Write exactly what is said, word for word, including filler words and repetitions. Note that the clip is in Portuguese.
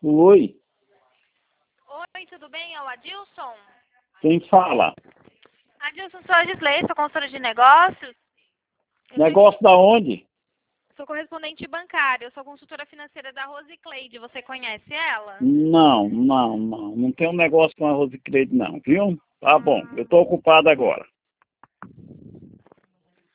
Oi, Oi, tudo bem? É o Adilson? quem fala? Adilson, sou a Gisley, sou consultora de negócios. Eu sou, Negócio da onde? sou correspondente bancária, eu sou consultora financeira da Rose Cleide. Você conhece ela? Não, não, não. Não tem um negócio com arroz e credo não, viu? Tá bom, eu tô Hum, ocupado agora.